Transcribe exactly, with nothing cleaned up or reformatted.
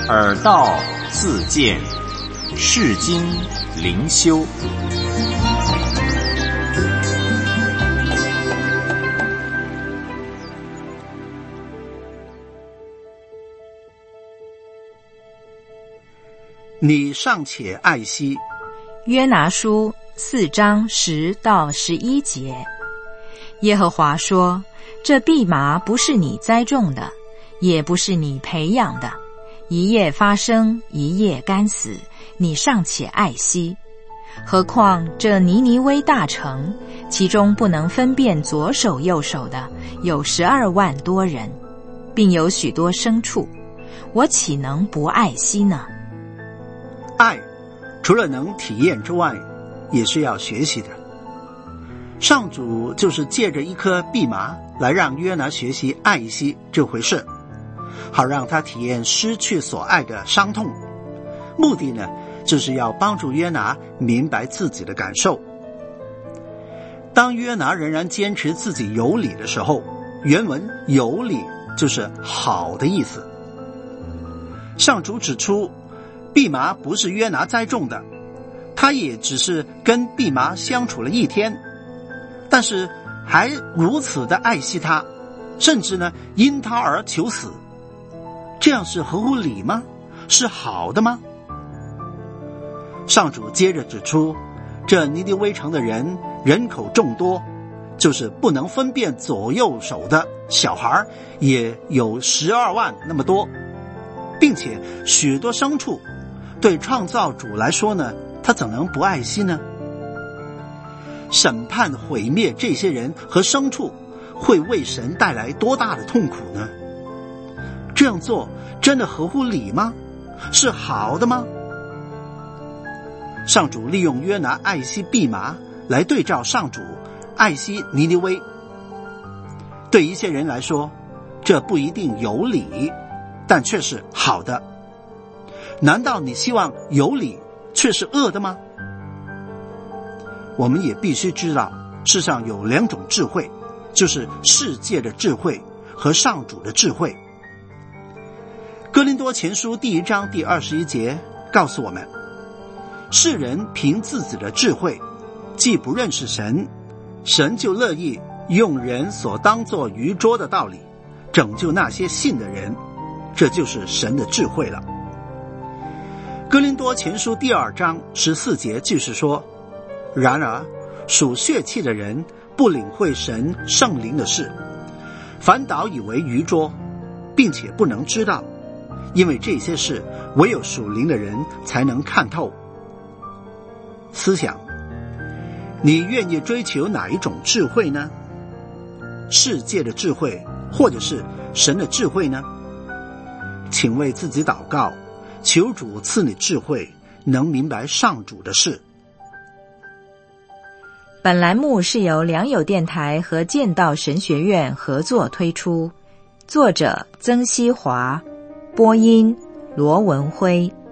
耳道自见，世经灵修。 你尚且爱惜。 约拿书四章十到十一节，耶和华说：这蓖麻不是你栽种的，也不是你培养的，一夜发生，一夜干死，你尚且爱惜。何况这尼尼微大城，其中不能分辨左手右手的有十二万多人，并有许多牲畜，我岂能不爱惜呢？ 爱除了能体验之外，也是要学习的。上主就是借着一颗蓖麻来让约拿学习爱惜这回事，好让他体验失去所爱的伤痛。目的呢，就是要帮助约拿明白自己的感受。当约拿仍然坚持自己有理的时候，原文有理就是好的意思。上主指出，蓖麻不是约拿栽种的，他也只是跟蓖麻相处了一天，但是还如此的爱惜他，甚至呢因他而求死。这样是合乎理吗？是好的吗？上主接着指出，这尼尼微城的人人口众多，就是不能分辨左右手的小孩也有十二万那么多，并且许多牲畜，对创造主来说呢，他怎能不爱惜呢？审判毁灭这些人和牲畜，会为神带来多大的痛苦呢？这样做真的合乎理吗？是好的吗？上主利用约拿爱惜蓖麻来对照上主爱惜尼尼微。对一些人来说，这不一定有理，但却是好的。难道你希望有理却是恶的吗？我们也必须知道，世上有两种智慧，就是世界的智慧和上主的智慧。哥林多前书第一章第二十一节告诉我们，世人凭自己的智慧，既不认识神，神就乐意用人所当作愚拙的道理拯救那些信的人，这就是神的智慧了。哥林多前书第二章十四节就是说，然而属血气的人不领会神圣灵的事，反倒以为愚拙，并且不能知道，因为这些事唯有属灵的人才能看透。思想，你愿意追求哪一种智慧呢？世界的智慧，或者是神的智慧呢？请为自己祷告，求主赐你智慧，能明白上主的事。 本栏目是由良友电台和建道神学院合作推出，作者曾希华，播音罗文辉。